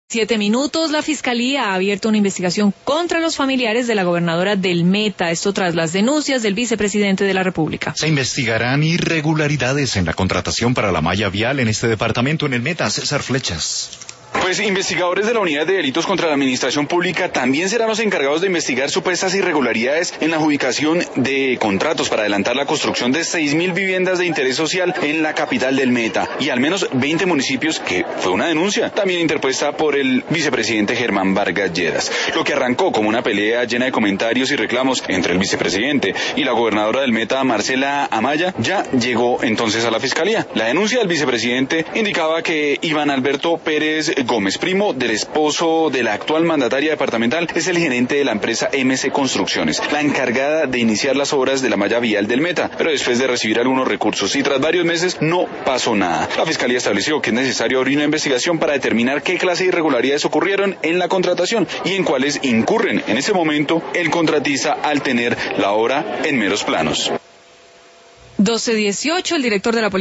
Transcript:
7 minutos, la Fiscalía ha abierto una investigación contra los familiares de la gobernadora del Meta, esto tras las denuncias del vicepresidente de la República. Se investigarán irregularidades en la contratación para la malla vial en este departamento en el Meta. César Flechas. Pues investigadores de la Unidad de Delitos contra la Administración Pública también serán los encargados de investigar supuestas irregularidades en la adjudicación de contratos para adelantar la construcción de 6.000 viviendas de interés social en la capital del Meta y al menos 20 municipios, que fue una denuncia también interpuesta por el vicepresidente Germán Vargas Lleras. Lo que arrancó como una pelea llena de comentarios y reclamos entre el vicepresidente y la gobernadora del Meta, Marcela Amaya, ya llegó entonces a la Fiscalía. La denuncia del vicepresidente indicaba que Iván Alberto Pérez Gómez, primo del esposo de la actual mandataria departamental, es el gerente de la empresa MC Construcciones, la encargada de iniciar las obras de la malla vial del Meta, pero después de recibir algunos recursos y tras varios meses no pasó nada. La Fiscalía estableció que es necesario abrir una investigación para determinar qué clase de irregularidades ocurrieron en la contratación y en cuáles incurren en ese momento el contratista al tener la obra en meros planos. 12:18, el director de la